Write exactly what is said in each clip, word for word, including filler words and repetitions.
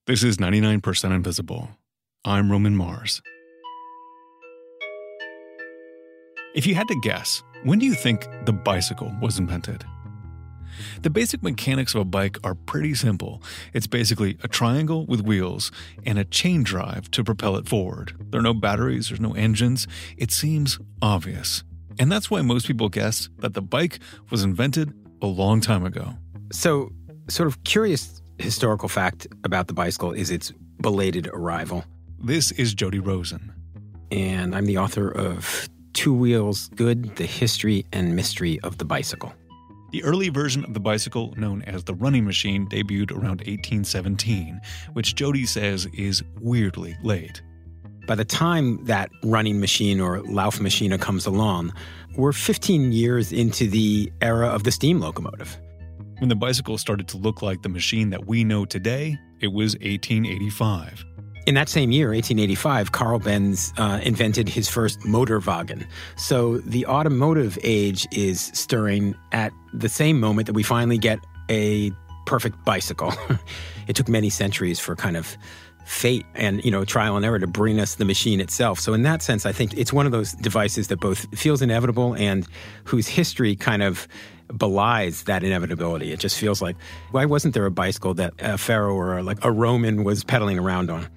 This is ninety-nine percent Invisible. I'm Roman Mars. If you had to guess, when do you think the bicycle was invented? The basic mechanics of a bike are pretty simple. It's basically a triangle with wheels and a chain drive to propel it forward. There are no batteries, there's no engines. It seems obvious. And that's why most people guess that the bike was invented a long time ago. So, sort of curious historical fact about the bicycle is its belated arrival. This is Jody Rosen. And I'm the author of Two Wheels Good, The History and Mystery of the Bicycle. The early version of the bicycle, known as the running machine, debuted around eighteen seventeen, which Jody says is weirdly late. By the time that running machine or Laufmaschine comes along, we're fifteen years into the era of the steam locomotive. When the bicycle started to look like the machine that we know today, it was eighteen eighty-five. In that same year, eighteen eighty-five, Carl Benz uh, invented his first Motorwagen. So the automotive age is stirring at the same moment that we finally get a perfect bicycle. It took many centuries for kind of fate and, you know, trial and error to bring us the machine itself. So in that sense, I think it's one of those devices that both feels inevitable and whose history kind of belies that inevitability. It just feels like, why wasn't there a bicycle that a pharaoh or like a Roman was pedaling around on?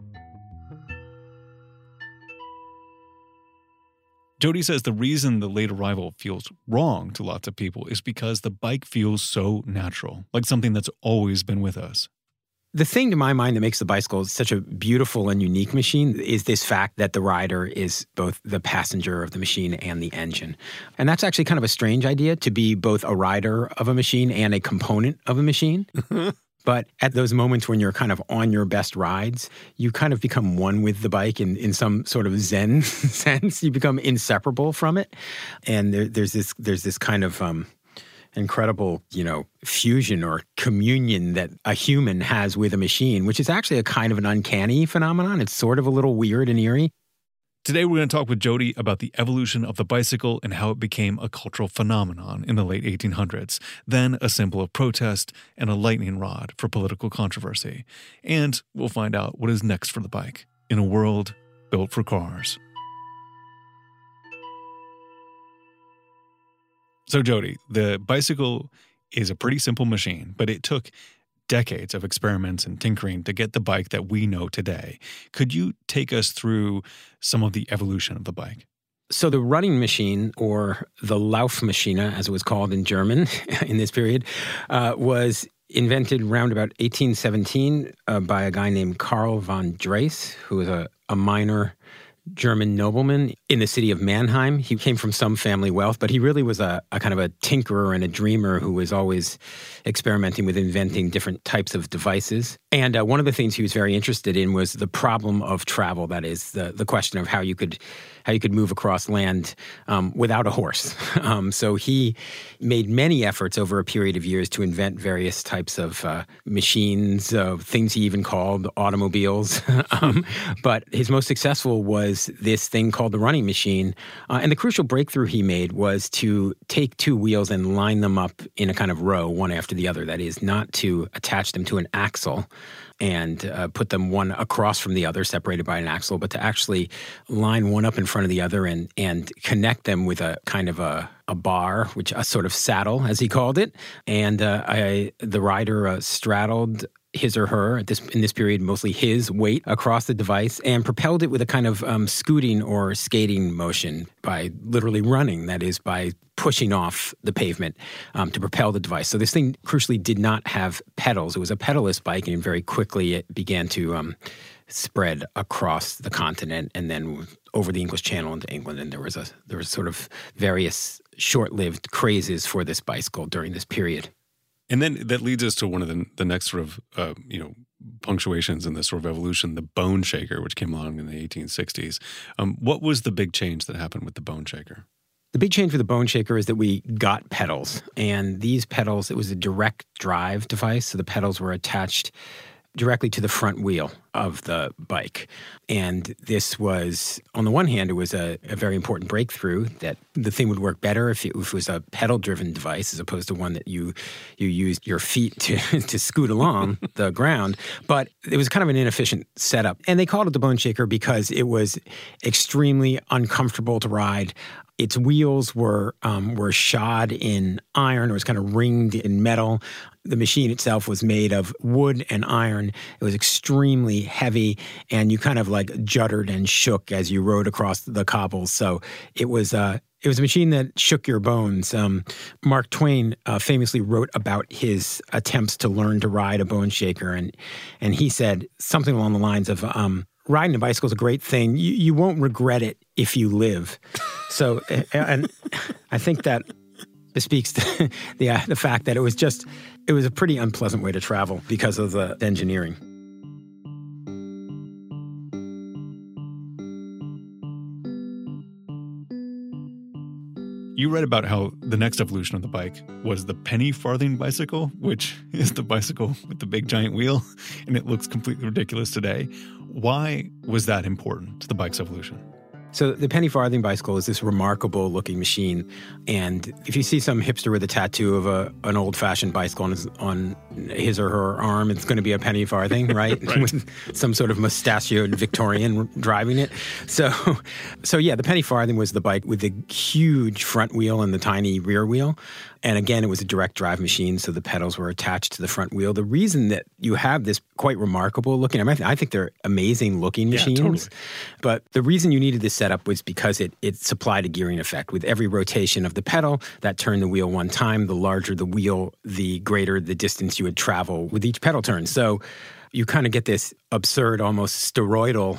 Jody says the reason the late arrival feels wrong to lots of people is because the bike feels so natural, like something that's always been with us. The thing to my mind that makes the bicycle such a beautiful and unique machine is this fact that the rider is both the passenger of the machine and the engine. And that's actually kind of a strange idea, to be both a rider of a machine and a component of a machine. But at those moments when you're kind of on your best rides, you kind of become one with the bike in, in some sort of Zen sense. You become inseparable from it. And there, there's this there's this kind of um, incredible, you know, fusion or communion that a human has with a machine, which is actually a kind of an uncanny phenomenon. It's sort of a little weird and eerie. Today, we're going to talk with Jody about the evolution of the bicycle and how it became a cultural phenomenon in the late eighteen hundreds, then a symbol of protest and a lightning rod for political controversy. And we'll find out what is next for the bike in a world built for cars. So, Jody, the bicycle is a pretty simple machine, but it took decades of experiments and tinkering to get the bike that we know today. Could you take us through some of the evolution of the bike? So the running machine, or the Laufmaschine, as it was called in German in this period, uh, was invented around about eighteen seventeen uh, by a guy named Karl von Drais, who was a, a minor German nobleman in the city of Mannheim. He came from some family wealth, but he really was a, a kind of a tinkerer and a dreamer who was always experimenting with inventing different types of devices. And uh, one of the things he was very interested in was the problem of travel. That is, the, the question of how you could how you could move across land um, without a horse. Um, so he made many efforts over a period of years to invent various types of uh, machines, uh, things he even called automobiles. um, but his most successful was this thing called the running machine. Uh, and the crucial breakthrough he made was to take two wheels and line them up in a kind of row, one after the other. That is, not to attach them to an axle and uh, put them one across from the other, separated by an axle, but to actually line one up in front of the other and and connect them with a kind of a, a bar, which a sort of saddle, as he called it. And uh, I, the rider uh, straddled his or her, at this in this period, mostly his weight across the device, and propelled it with a kind of um, scooting or skating motion by literally running, that is, by pushing off the pavement um, to propel the device. So this thing, crucially, did not have pedals. It was a pedalless bike, and very quickly it began to um, spread across the continent and then over the English Channel into England. And there was a there was sort of various short-lived crazes for this bicycle during this period. And then that leads us to one of the, the next sort of, uh, you know, punctuations in this sort of evolution, the bone shaker, which came along in the eighteen sixties. Um, what was the big change that happened with the bone shaker? The big change with the bone shaker is that we got pedals. And these pedals, it was a direct drive device. So the pedals were attached directly to the front wheel of the bike. And this was, on the one hand, it was a, a very important breakthrough that the thing would work better if it, if it was a pedal-driven device as opposed to one that you you used your feet to, to scoot along the ground. But it was kind of an inefficient setup. And they called it the Bone Shaker because it was extremely uncomfortable to ride. Its wheels were um, were shod in iron. It was kind of ringed in metal. The machine itself was made of wood and iron. It was extremely heavy, and you kind of like juddered and shook as you rode across the cobbles. So it was uh, it was a machine that shook your bones. Um, Mark Twain uh, famously wrote about his attempts to learn to ride a Bone Shaker, and and he said something along the lines of, um, riding a bicycle is a great thing. You, you won't regret it if you live. So, and I think that bespeaks the, the, uh, the fact that it was just, it was a pretty unpleasant way to travel because of the engineering. You read about how the next evolution of the bike was the penny farthing bicycle, which is the bicycle with the big giant wheel, and it looks completely ridiculous today. Why was that important to the bike's evolution? So the penny farthing bicycle is this remarkable looking machine. And if you see some hipster with a tattoo of a, an old fashioned bicycle on his, on his or her arm, it's going to be a penny farthing, right? right. With some sort of mustachioed Victorian driving it. So, so yeah, the penny farthing was the bike with the huge front wheel and the tiny rear wheel. And again, it was a direct drive machine, so the pedals were attached to the front wheel. The reason that you have this quite remarkable looking, I mean, I think they're amazing looking machines. Yeah, totally. But the reason you needed this setup was because it, it supplied a gearing effect. With every rotation of the pedal, that turned the wheel one time. The larger the wheel, the greater the distance you would travel with each pedal turn. So you kind of get this absurd, almost steroidal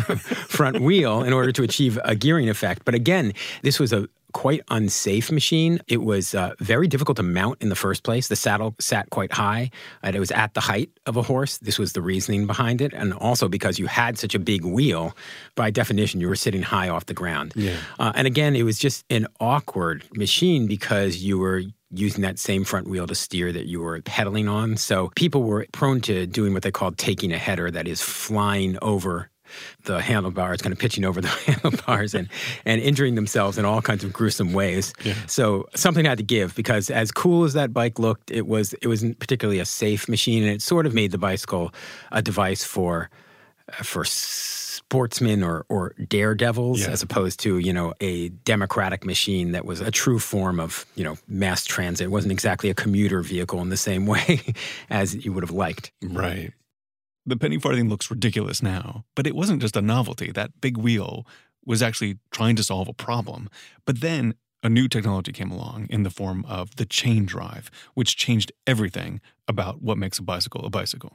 front wheel in order to achieve a gearing effect. But again, this was a quite unsafe machine. It was uh, very difficult to mount in the first place. The saddle sat quite high, and it was at the height of a horse. This was the reasoning behind it. And also because you had such a big wheel, by definition, you were sitting high off the ground. Yeah. Uh, and again, it was just an awkward machine because you were using that same front wheel to steer that you were pedaling on. So people were prone to doing what they called taking a header, that is flying over the handlebars, kind of pitching over the handlebars and, and injuring themselves in all kinds of gruesome ways. Yeah. So something had to give, because as cool as that bike looked, it was it wasn't particularly a safe machine, and it sort of made the bicycle a device for for sportsmen or, or daredevils, yeah. as opposed to, you know, a democratic machine that was a true form of, you know, mass transit. It wasn't exactly a commuter vehicle in the same way as you would have liked. Right. The penny farthing looks ridiculous now, but it wasn't just a novelty. That big wheel was actually trying to solve a problem. But then a new technology came along in the form of the chain drive, which changed everything about what makes a bicycle a bicycle.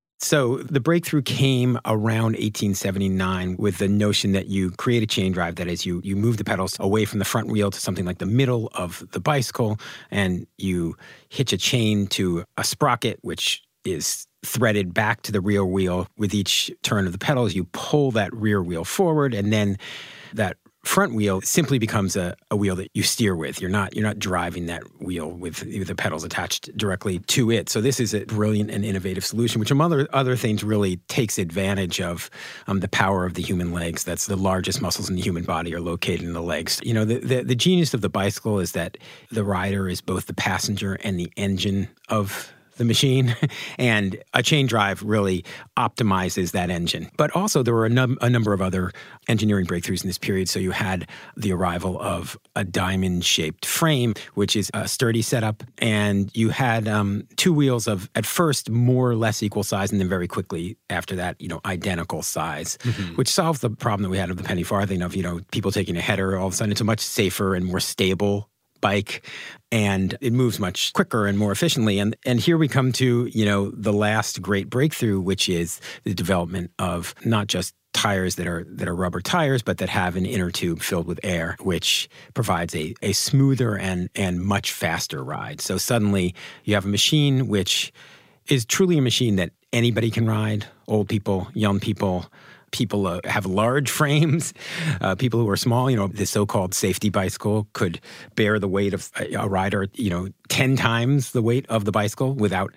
So the breakthrough came around eighteen seventy-nine with the notion that you create a chain drive. That is, you you move the pedals away from the front wheel to something like the middle of the bicycle, and you hitch a chain to a sprocket, which is threaded back to the rear wheel. With each turn of the pedals, you pull that rear wheel forward, and then that front wheel simply becomes a, a wheel that you steer with. You're not you're not driving that wheel with, with the pedals attached directly to it. So this is a brilliant and innovative solution, which among other, other things really takes advantage of um, the power of the human legs. That's the largest muscles in the human body are located in the legs. You know, the, the, the genius of the bicycle is that the rider is both the passenger and the engine of the machine, and a chain drive really optimizes that engine. But also there were a, num- a number of other engineering breakthroughs in this period. So you had the arrival of a diamond-shaped frame, which is a sturdy setup, and you had um, two wheels of, at first, more or less equal size, and then very quickly after that, you know, identical size, mm-hmm. which solved the problem that we had of the penny farthing of, you know, people taking a header. All of a sudden, it's a much safer and more stable bike, and it moves much quicker and more efficiently. And and here we come to, you know, the last great breakthrough, which is the development of not just tires that are that are rubber tires, but that have an inner tube filled with air, which provides a, a smoother and and much faster ride. So suddenly you have a machine which is truly a machine that anybody can ride, old people, young people, people uh, have large frames, uh, people who are small. You know, the so-called safety bicycle could bear the weight of a, a rider, you know, ten times the weight of the bicycle without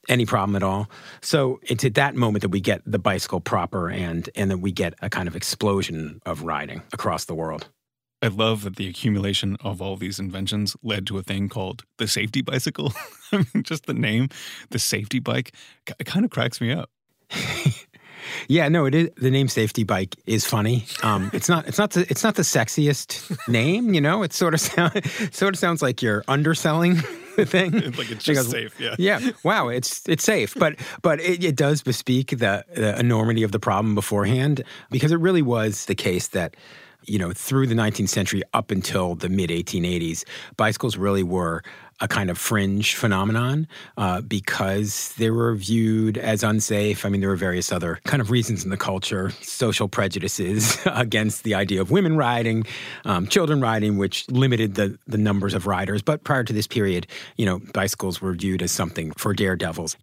any problem at all. So it's at that moment that we get the bicycle proper and and then we get a kind of explosion of riding across the world. I love that the accumulation of all these inventions led to a thing called the safety bicycle. I mean, just the name, the safety bike, it kind of cracks me up. Yeah, no, it is. The name safety bike is funny. Um, it's not. It's not. The, it's not the sexiest name. You know, it sort of sound, it sort of sounds like you're underselling the thing. It's like it's just because, safe. Yeah. Yeah. Wow. It's it's safe, but but it, it does bespeak the, the enormity of the problem beforehand, because it really was the case that, you know, through the nineteenth century up until the mid eighteen eighties, bicycles really were a kind of fringe phenomenon uh, because they were viewed as unsafe. I mean, there were various other kind of reasons in the culture, social prejudices against the idea of women riding, um, children riding, which limited the, the numbers of riders. But prior to this period, you know, bicycles were viewed as something for daredevils.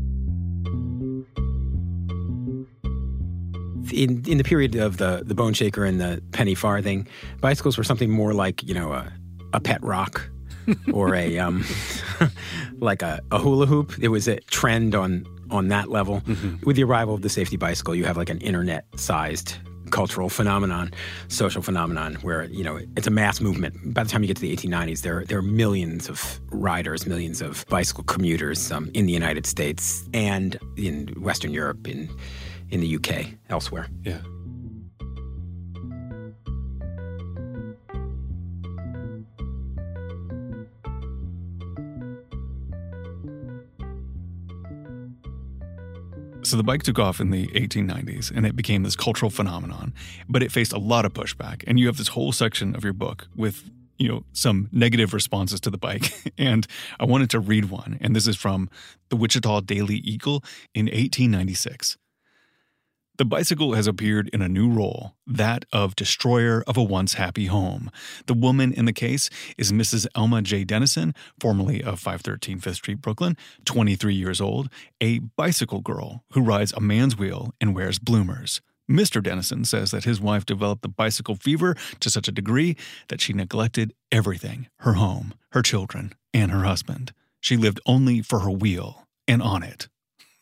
In in the period of the, the bone shaker and the penny farthing, bicycles were something more like, you know, a, a pet rock or a um, like a, a hula hoop. It was a trend on on that level. Mm-hmm. With the arrival of the safety bicycle, you have like an internet-sized cultural phenomenon, social phenomenon, where, you know, it's a mass movement. By the time you get to the eighteen nineties, there, there are millions of riders, millions of bicycle commuters um, in the United States and in Western Europe, in in the U K, elsewhere. Yeah. So the bike took off in the eighteen nineties, and it became this cultural phenomenon, but it faced a lot of pushback. And you have this whole section of your book with, you know, some negative responses to the bike. And I wanted to read one, and this is from the Wichita Daily Eagle in eighteen ninety-six. The bicycle has appeared in a new role, that of destroyer of a once happy home. The woman in the case is Missus Elma J. Dennison, formerly of five thirteen Fifth Street, Brooklyn, twenty-three years old, a bicycle girl who rides a man's wheel and wears bloomers. Mister Dennison says that his wife developed the bicycle fever to such a degree that she neglected everything, her home, her children, and her husband. She lived only for her wheel and on it.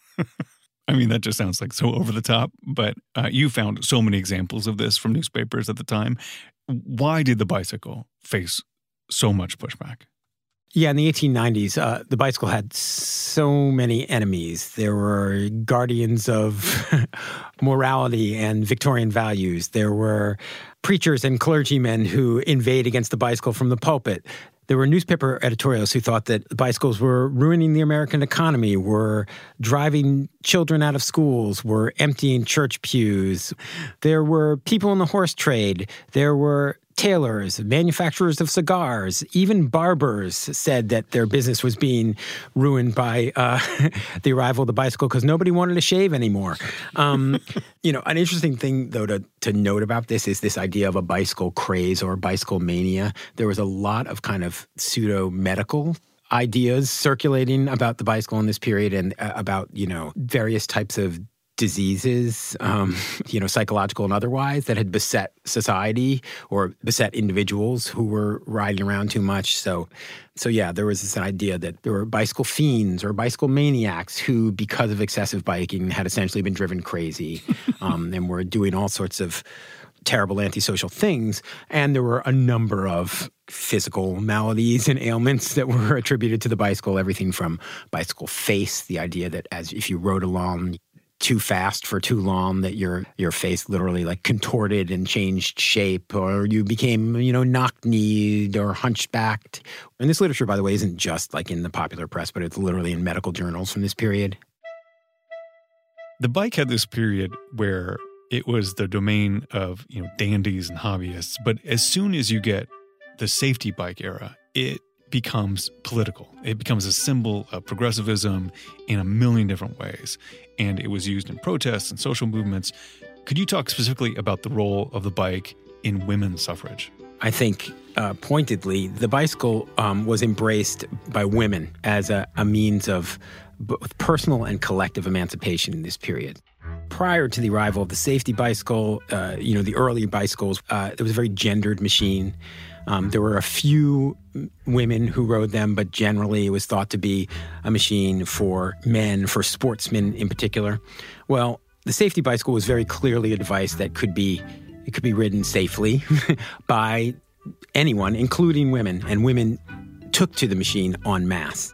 I mean, that just sounds like so over the top, but uh, you found so many examples of this from newspapers at the time. Why did the bicycle face so much pushback? Yeah, in the eighteen nineties, uh, the bicycle had so many enemies. There were guardians of morality and Victorian values. There were preachers and clergymen who invade against the bicycle from the pulpit. There were newspaper editorials who thought that bicycles were ruining the American economy, were driving children out of schools, were emptying church pews. There were people in the horse trade. There were tailors, manufacturers of cigars, even barbers said that their business was being ruined by uh, the arrival of the bicycle because nobody wanted to shave anymore. Um, you know, an interesting thing, though, to, to note about this is this idea of a bicycle craze or bicycle mania. There was a lot of kind of pseudo-medical ideas circulating about the bicycle in this period and uh, about, you know, various types of diseases, um, you know, psychological and otherwise, that had beset society or beset individuals who were riding around too much. So, so yeah, there was this idea that there were bicycle fiends or bicycle maniacs who, because of excessive biking, had essentially been driven crazy um, and were doing all sorts of terrible antisocial things. And there were a number of physical maladies and ailments that were attributed to the bicycle, everything from bicycle face, the idea that as if you rode along too fast for too long, that your your face literally like contorted and changed shape, or you became, you know, knock-kneed or hunchbacked. And this literature, by the way, isn't just like in the popular press, but it's literally in medical journals from this period. The bike had this period where it was the domain of, you know, dandies and hobbyists, but as soon as you get the safety bike era, it becomes political. It becomes a symbol of progressivism in a million different ways. And it was used in protests and social movements. Could you talk specifically about the role of the bike in women's suffrage? I think uh, pointedly, the bicycle um, was embraced by women as a, a means of both personal and collective emancipation in this period. prior to the arrival of the safety bicycle, uh, you know, the early bicycles, uh, it was a very gendered machine. Um, there were a few women who rode them, but generally it was thought to be a machine for men, for sportsmen in particular. Well, the safety bicycle was very clearly a device that could be, it could be ridden safely by anyone, including women, and women took to the machine en masse.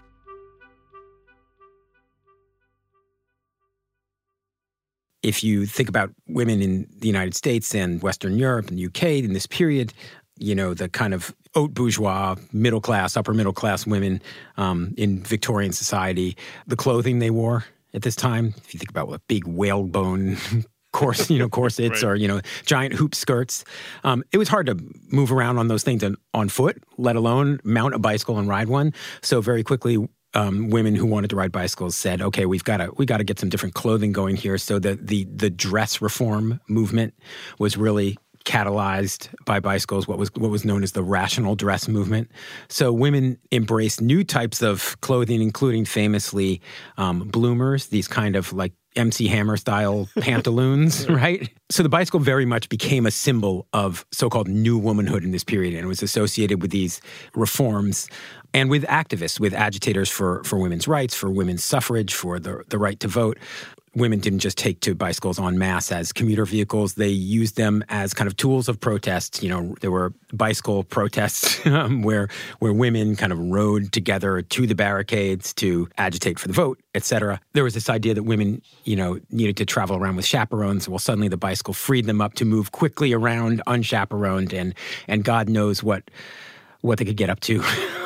If you think about women in the United States and Western Europe and the U K in this period, you know, the kind of haute bourgeois, middle class, upper middle class women um, in Victorian society, the clothing they wore at this time, if you think about what big whalebone course, you know, corsets right. or, you know, giant hoop skirts, um, it was hard to move around on those things on, on foot, let alone mount a bicycle and ride one. So very quickly, Um, women who wanted to ride bicycles said, "Okay, we've got to we got to get some different clothing going here." So the the the dress reform movement was really catalyzed by bicycles. What was what was known as the rational dress movement. So women embraced new types of clothing, including famously um, bloomers, these kind of like M C Hammer style pantaloons, right? So the bicycle very much became a symbol of so-called new womanhood in this period, and it was associated with these reforms and with activists, with agitators for, for women's rights, for women's suffrage, for the, the right to vote. Women didn't just take to bicycles en masse as commuter vehicles. They used them as kind of tools of protest. You know, there were bicycle protests um, where where women kind of rode together to the barricades to agitate for the vote, et cetera. There was this idea that women, you know, needed to travel around with chaperones. Well, suddenly the bicycle freed them up to move quickly around unchaperoned, and and God knows what what they could get up to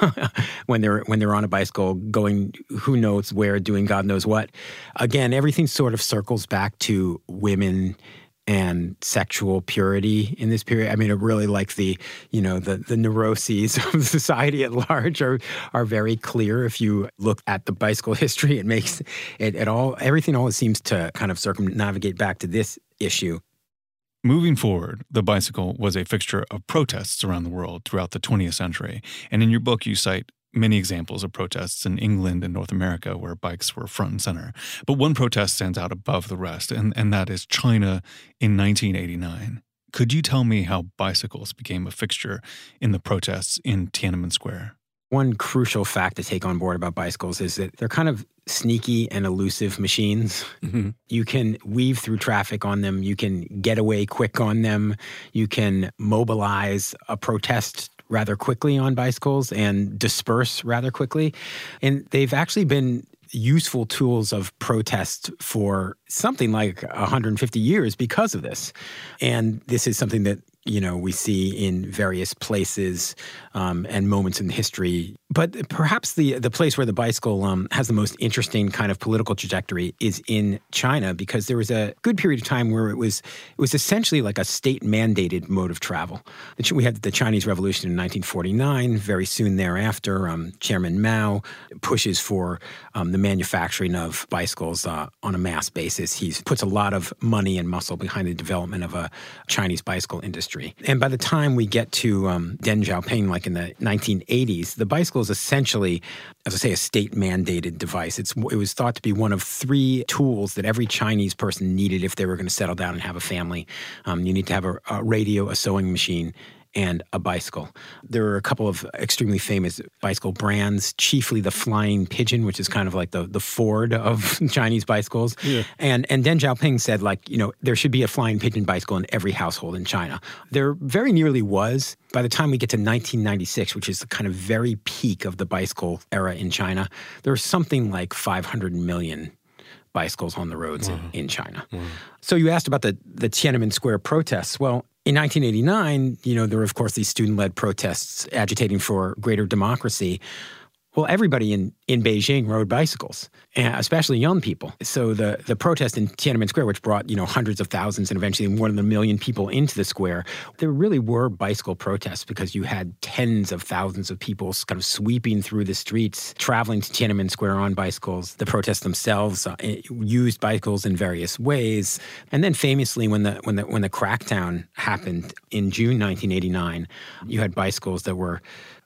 when they're when they're on a bicycle going who knows where, doing God knows what. Again, everything sort of circles back to women and sexual purity in this period. I mean, it really like the, you know, the the neuroses of society at large are are very clear. If you look at the bicycle history, it makes it, it all, everything always seems to kind of circumnavigate back to this issue. Moving forward, the bicycle was a fixture of protests around the world throughout the twentieth century. And in your book, you cite many examples of protests in England and North America where bikes were front and center. But one protest stands out above the rest, and, and that is China in nineteen eighty-nine. Could you tell me how bicycles became a fixture in the protests in Tiananmen Square? One crucial fact to take on board about bicycles is that they're kind of sneaky and elusive machines. Mm-hmm. You can weave through traffic on them. You can get away quick on them. You can mobilize a protest rather quickly on bicycles and disperse rather quickly. And they've actually been useful tools of protest for something like one hundred fifty years because of this. And this is something that, you know, we see in various places um, and moments in history. But perhaps the the place where the bicycle um, has the most interesting kind of political trajectory is in China, because there was a good period of time where it was it was essentially like a state-mandated mode of travel. We had the Chinese Revolution in nineteen forty-nine. Very soon thereafter, um, Chairman Mao pushes for um, the manufacturing of bicycles uh, on a mass basis. He puts a lot of money and muscle behind the development of a Chinese bicycle industry. And by the time we get to um, Deng Xiaoping, like in the nineteen eighties, the bicycle is essentially, as I say, a state-mandated device. It's, it was thought to be one of three tools that every Chinese person needed if they were going to settle down and have a family. Um, you need to have a, a radio, a sewing machine, and a bicycle. There are a couple of extremely famous bicycle brands, chiefly the Flying Pigeon, which is kind of like the, the Ford of Chinese bicycles. Yeah. And and Deng Xiaoping said, like, you know, there should be a Flying Pigeon bicycle in every household in China. There very nearly was. By the time we get to nineteen ninety-six, which is the kind of very peak of the bicycle era in China, there was something like five hundred million bicycles on the roads wow. in, in China. Wow. So you asked about the, the Tiananmen Square protests. Well, in nineteen eighty-nine, you know, there were, of course, these student-led protests agitating for greater democracy. Well, everybody in, in Beijing rode bicycles, especially young people. So the, the protest in Tiananmen Square, which brought, you know, hundreds of thousands and eventually more than a million people into the square, there really were bicycle protests because you had tens of thousands of people kind of sweeping through the streets, traveling to Tiananmen Square on bicycles. The protests themselves uh, used bicycles in various ways. And then famously, when the when the when the crackdown happened in June nineteen eighty-nine, you had bicycles that were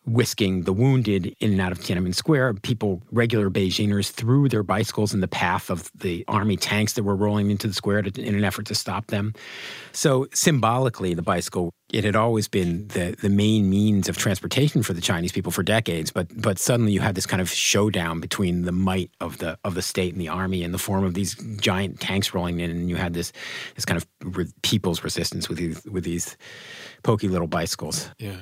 whisking the wounded in and out of Tiananmen Square. People, regular Beijingers, threw their bicycles in the path of the army tanks that were rolling into the square to, in an effort to stop them. So symbolically, the bicycle, it had always been the, the main means of transportation for the Chinese people for decades. But but suddenly you had this kind of showdown between the might of the of the state and the army in the form of these giant tanks rolling in, and you had this this kind of re- people's resistance with these with these pokey little bicycles. Yeah.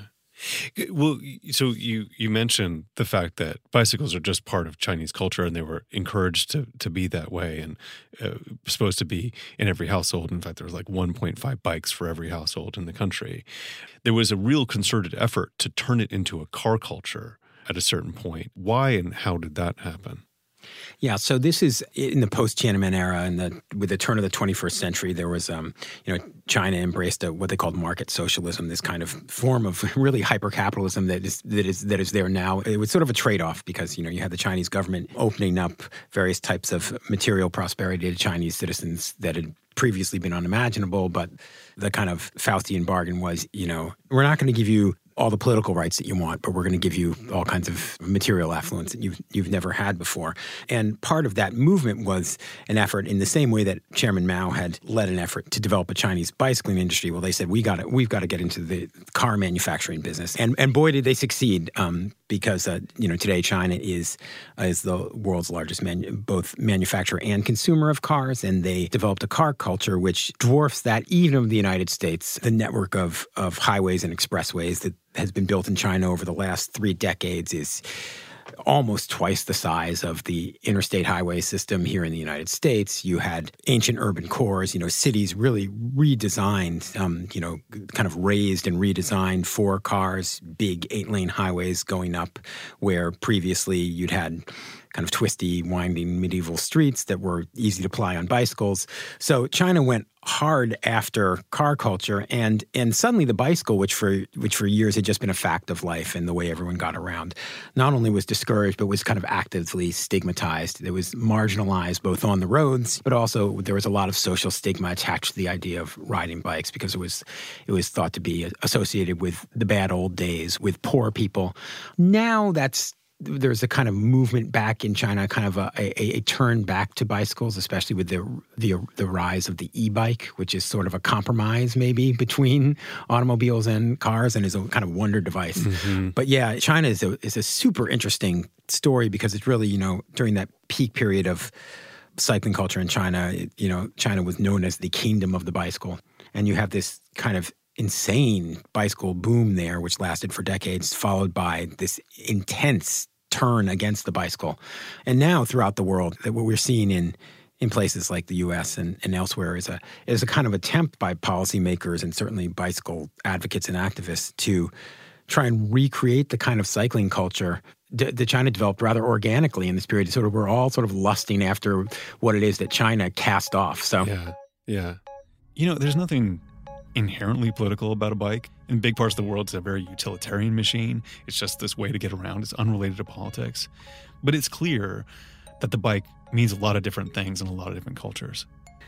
Well, so you, you mentioned the fact that bicycles are just part of Chinese culture, and they were encouraged to, to be that way, and uh, supposed to be in every household. In fact, there was like one point five bikes for every household in the country. There was a real concerted effort to turn it into a car culture at a certain point. Why and how did that happen? Yeah, so this is in the post-Tiananmen era, and the with the turn of the twenty-first century, there was, um, you know, China embraced a, what they called market socialism, this kind of form of really hyper-capitalism that is that is that is there now. It was sort of a trade-off because, you know, you had the Chinese government opening up various types of material prosperity to Chinese citizens that had previously been unimaginable, but the kind of Faustian bargain was, you know, we're not going to give you all the political rights that you want, but we're going to give you all kinds of material affluence that you've you've never had before. And part of that movement was an effort in the same way that Chairman Mao had led an effort to develop a Chinese bicycling industry. Well, they said we got to we've got to get into the car manufacturing business, and and boy did they succeed. Um, because uh, you know today China is uh, is the world's largest manu- both manufacturer and consumer of cars, and they developed a car culture which dwarfs that even of the United States. The network of of highways and expressways that has been built in China over the last three decades is almost twice the size of the interstate highway system here in the United States. You had ancient urban cores, you know, cities really redesigned, um, you know, kind of raised and redesigned for cars, big eight-lane highways going up where previously you'd had kind of twisty, winding medieval streets that were easy to ply on bicycles. So China went hard after car culture, and and suddenly the bicycle, which for which for years had just been a fact of life and the way everyone got around, not only was discouraged, but was kind of actively stigmatized. It was marginalized both on the roads, but also there was a lot of social stigma attached to the idea of riding bikes because it was it was thought to be associated with the bad old days, with poor people. Now that's there's a kind of movement back in China, kind of a, a, a turn back to bicycles, especially with the, the the rise of the e-bike, which is sort of a compromise maybe between automobiles and cars and is a kind of wonder device. Mm-hmm. But yeah, China is a, is a super interesting story because it's really, you know, during that peak period of cycling culture in China, it, you know, China was known as the kingdom of the bicycle. And you have this kind of insane bicycle boom there, which lasted for decades, followed by this intense turn against the bicycle. And now throughout the world, that what we're seeing in in places like the U S and, and elsewhere is a is a kind of attempt by policymakers and certainly bicycle advocates and activists to try and recreate the kind of cycling culture d- that China developed rather organically in this period. Sort of, we're all sort of lusting after what it is that China cast off. So yeah, yeah. You know, there's nothing inherently political about a bike. In big parts of the world, it's a very utilitarian machine. It's just this way to get around. It's unrelated to politics. But it's clear that the bike means a lot of different things in a lot of different cultures.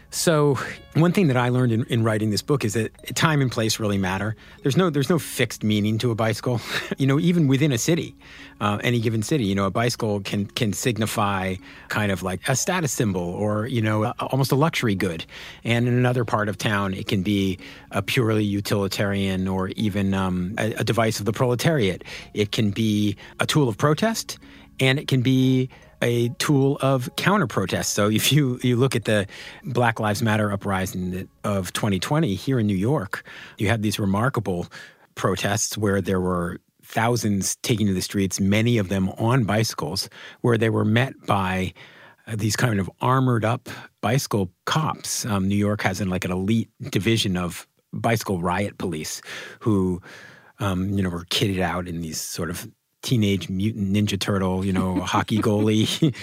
So one thing that I learned in, in writing this book is that time and place really matter. There's no there's no fixed meaning to a bicycle. You know, even within a city, uh, any given city, you know, a bicycle can can signify kind of like a status symbol or, you know, a, almost a luxury good. And in another part of town, it can be a purely utilitarian or even um, a, a device of the proletariat. It can be a tool of protest, and it can be a tool of counter-protest. So if you, you look at the Black Lives Matter uprising of twenty twenty here in New York, you had these remarkable protests where there were thousands taking to the streets, many of them on bicycles, where they were met by these kind of armored-up bicycle cops. Um, New York has an, like an elite division of bicycle riot police who, um, you know, were kitted out in these sort of Teenage Mutant Ninja Turtle, you know, hockey goalie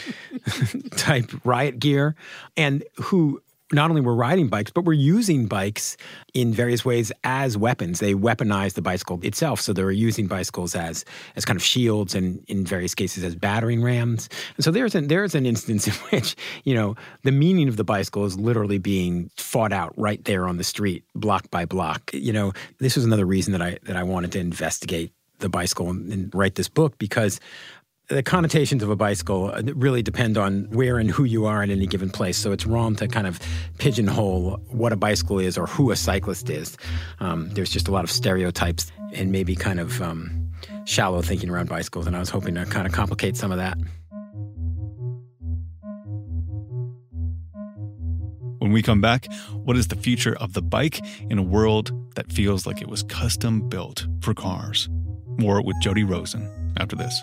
type riot gear, and who not only were riding bikes, but were using bikes in various ways as weapons. They weaponized the bicycle itself. So they were using bicycles as as kind of shields and in various cases as battering rams. And so there's an, there's an instance in which, you know, the meaning of the bicycle is literally being fought out right there on the street, block by block. You know, this was another reason that I that I wanted to investigate the bicycle and, and write this book because the connotations of a bicycle really depend on where and who you are in any given place. So it's wrong to kind of pigeonhole what a bicycle is or who a cyclist is. Um, there's just a lot of stereotypes and maybe kind of um, shallow thinking around bicycles, and I was hoping to kind of complicate some of that. When we come back, what is the future of the bike in a world that feels like it was custom built for cars? More with Jody Rosen after this.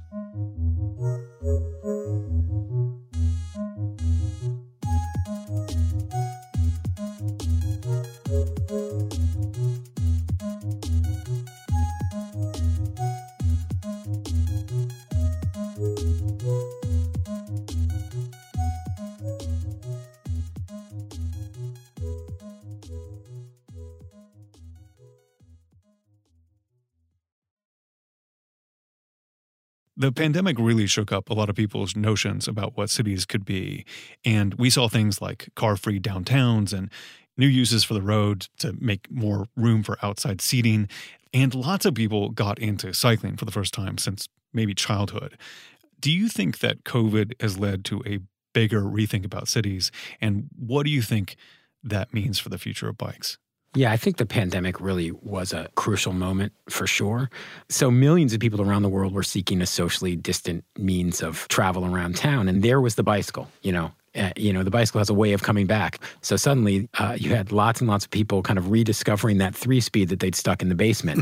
The pandemic really shook up a lot of people's notions about what cities could be. And we saw things like car-free downtowns and new uses for the road to make more room for outside seating. And lots of people got into cycling for the first time since maybe childhood. Do you think that COVID has led to a bigger rethink about cities? And what do you think that means for the future of bikes? Yeah, I think the pandemic really was a crucial moment for sure. So millions of people around the world were seeking a socially distant means of travel around town. And there was the bicycle, you know. Uh, you know, the bicycle has a way of coming back. So suddenly uh, you had lots and lots of people kind of rediscovering that three-speed that they'd stuck in the basement.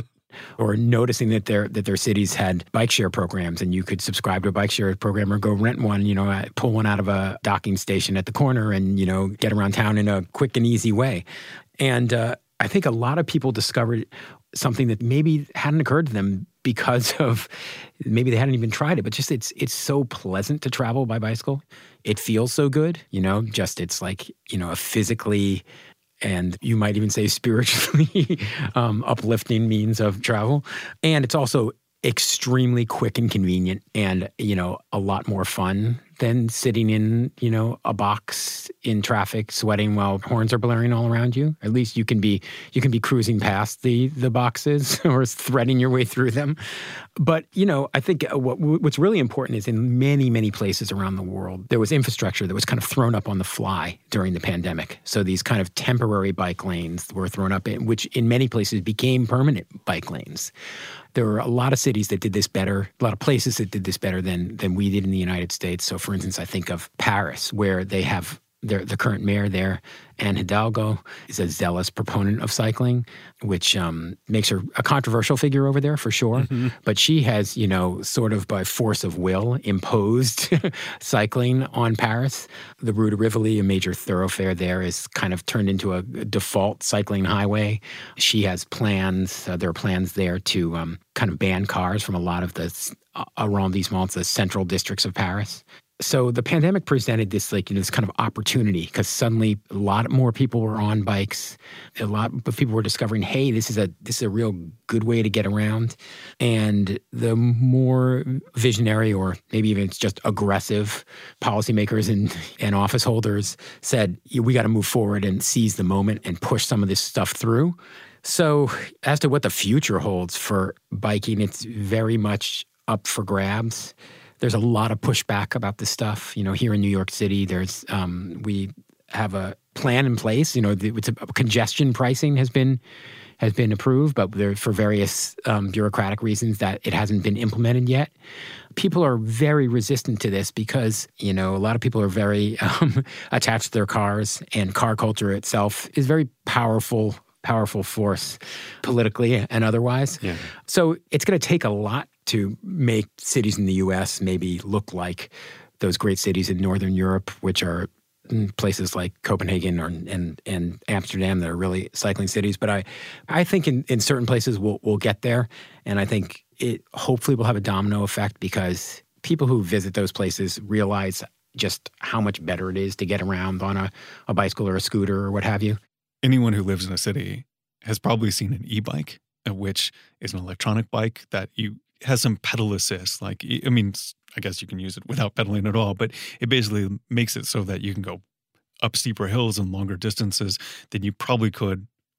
Or noticing that their that their cities had bike share programs and you could subscribe to a bike share program or go rent one, you know, pull one out of a docking station at the corner and, you know, get around town in a quick and easy way. And uh, I think a lot of people discovered something that maybe hadn't occurred to them because of maybe they hadn't even tried it, but just it's it's so pleasant to travel by bicycle. It feels so good, you know, just it's like, you know, a physically and you might even say spiritually um, uplifting means of travel. And it's also extremely quick and convenient and, you know, a lot more fun than sitting in, you know, a box in traffic, sweating while horns are blaring all around you. At least you can be you can be cruising past the the boxes or threading your way through them. But, you know, I think what what's really important is in many, many places around the world, there was infrastructure that was kind of thrown up on the fly during the pandemic. So these kind of temporary bike lanes were thrown up, in, which in many places became permanent bike lanes. There were a lot of cities that did this better, a lot of places that did this better than than we did in the United States. So, for instance, I think of Paris, where they have their, the current mayor there, Anne Hidalgo, is a zealous proponent of cycling, which um, makes her a controversial figure over there for sure. Mm-hmm. But she has, you know, sort of by force of will, imposed cycling on Paris. The Rue de Rivoli, a major thoroughfare there, is kind of turned into a default cycling highway. She has plans, uh, there are plans there to um, kind of ban cars from a lot of the uh, arrondissements, the central districts of Paris. So the pandemic presented this, like, you know, this kind of opportunity because suddenly a lot more people were on bikes. A lot of people were discovering, hey, this is a this is a real good way to get around. And the more visionary, or maybe even it's just aggressive, policymakers and, and office holders said, we got to move forward and seize the moment and push some of this stuff through. So as to what the future holds for biking, it's very much up for grabs. There's a lot of pushback about this stuff. You know, here in New York City, there's um, we have a plan in place. You know, the, it's a, congestion pricing has been has been approved, but there, for various um, bureaucratic reasons, that it hasn't been implemented yet. People are very resistant to this because, you know, a lot of people are very um, attached to their cars, and car culture itself is very powerful. powerful force politically and otherwise. Yeah. So it's going to take a lot to make cities in the U S maybe look like those great cities in Northern Europe, which are places like Copenhagen or and and Amsterdam that are really cycling cities. But I I think in, in certain places we'll we'll get there. And I think it hopefully will have a domino effect because people who visit those places realize just how much better it is to get around on a, a bicycle or a scooter or what have you. Anyone who lives in a city has probably seen an e-bike, which is an electronic bike that you has some pedal assist. Like, I mean, I guess you can use it without pedaling at all, but it basically makes it so that you can go up steeper hills and longer distances than you probably could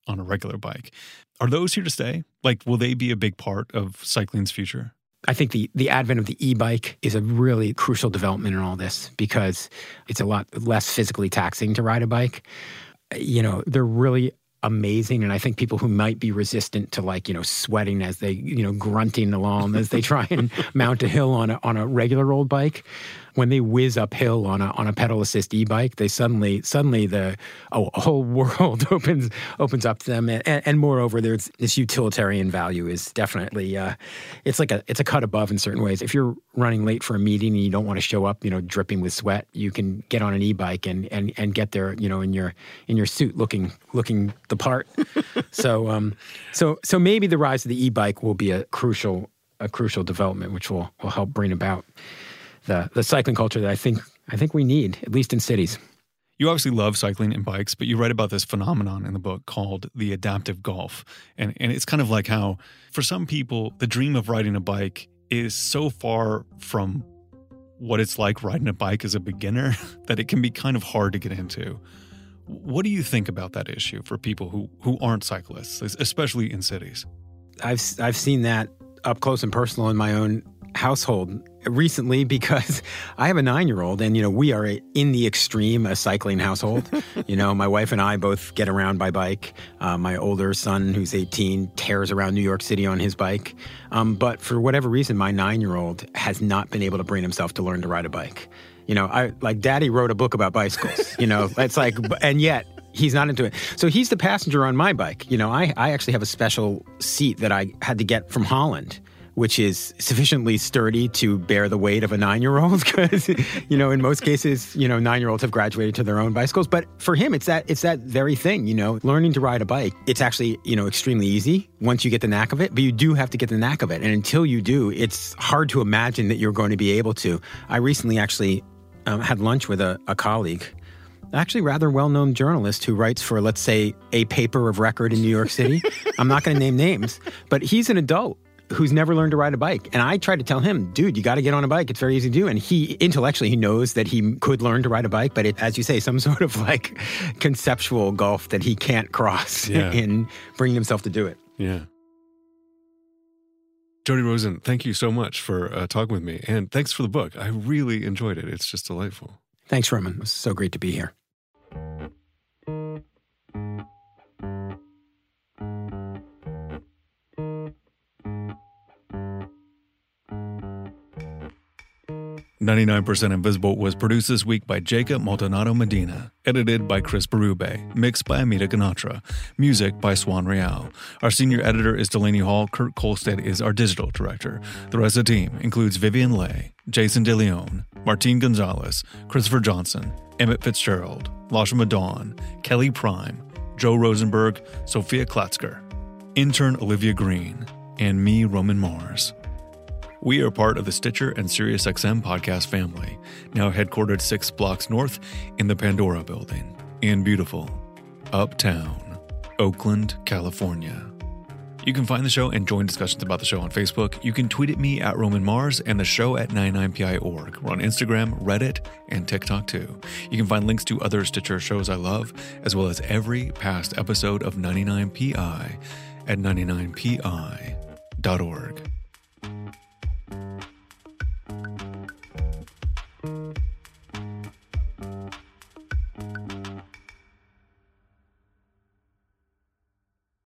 on a regular bike. Are those here to stay? Like, will they be a big part of cycling's future? I think the, the advent of the e-bike is a really crucial development in all this because it's a lot less physically taxing to ride a bike. You know, they're really amazing. And I think people who might be resistant to, like, you know, sweating as they, you know, grunting along as they try and mount a hill on a, on a regular old bike, when they whiz uphill on a on a pedal assist e-bike, they suddenly suddenly the oh, a whole world opens opens up to them, and, and moreover, there's this utilitarian value is definitely uh, it's like a it's a cut above in certain ways. If you're running late for a meeting and you don't want to show up, you know, dripping with sweat, you can get on an e-bike and and and get there, you know, in your in your suit, looking looking the part. so um so so maybe the rise of the e-bike will be a crucial a crucial development, which will will help bring about the the cycling culture that I think I think we need, at least in cities. You obviously love cycling and bikes, but you write about this phenomenon in the book called the adaptive golf. And, and it's kind of like how, for some people, the dream of riding a bike is so far from what it's like riding a bike as a beginner that it can be kind of hard to get into. What do you think about that issue for people who, who aren't cyclists, especially in cities? I've I've seen that up close and personal in my own household recently because I have a nine-year-old and, you know, we are in the extreme a cycling household. You know, my wife and I both get around by bike. Uh, my older son, who's eighteen, tears around New York City on his bike. Um, but for whatever reason, my nine-year-old has not been able to bring himself to learn to ride a bike. You know, I like Daddy wrote a book about bicycles, you know, it's like, and yet he's not into it. So he's the passenger on my bike. You know, I, I actually have a special seat that I had to get from Holland, which is sufficiently sturdy to bear the weight of a nine-year-old because, you know, in most cases, you know, nine-year-olds have graduated to their own bicycles. But for him, it's that it's that very thing, you know, learning to ride a bike. It's actually, you know, extremely easy once you get the knack of it, but you do have to get the knack of it. And until you do, it's hard to imagine that you're going to be able to. I recently actually um, had lunch with a, a colleague, actually rather well-known journalist who writes for, let's say, a paper of record in New York City. I'm not going to name names, but he's an adult who's never learned to ride a bike. And I tried to tell him, dude, you got to get on a bike. It's very easy to do. And he, intellectually, he knows that he could learn to ride a bike, but it, as you say, some sort of like conceptual gulf that he can't cross yeah. in bringing himself to do it. Yeah. Jody Rosen, thank you so much for uh, talking with me. And thanks for the book. I really enjoyed it. It's just delightful. Thanks, Roman. It was so great to be here. ninety-nine percent Invisible was produced this week by Jacob Maldonado Medina, edited by Chris Berube, mixed by Amita Ganatra, music by Swan Real. Our senior editor is Delaney Hall. Kurt Kolstad is our digital director. The rest of the team includes Vivian Leigh, Jason DeLeon, Martine Gonzalez, Christopher Johnson, Emmett Fitzgerald, Lashma Dawn, Kelly Prime, Joe Rosenberg, Sophia Klatzker, intern Olivia Green, and me, Roman Mars. We are part of the Stitcher and SiriusXM podcast family, now headquartered six blocks north in the Pandora Building in beautiful Uptown, Oakland, California. You can find the show and join discussions about the show on Facebook. You can tweet at me at Roman Mars and the show at ninety-nine P I dot org. We're on Instagram, Reddit, and TikTok too. You can find links to other Stitcher shows I love, as well as every past episode of ninety-nine P I at ninety-nine P I dot org.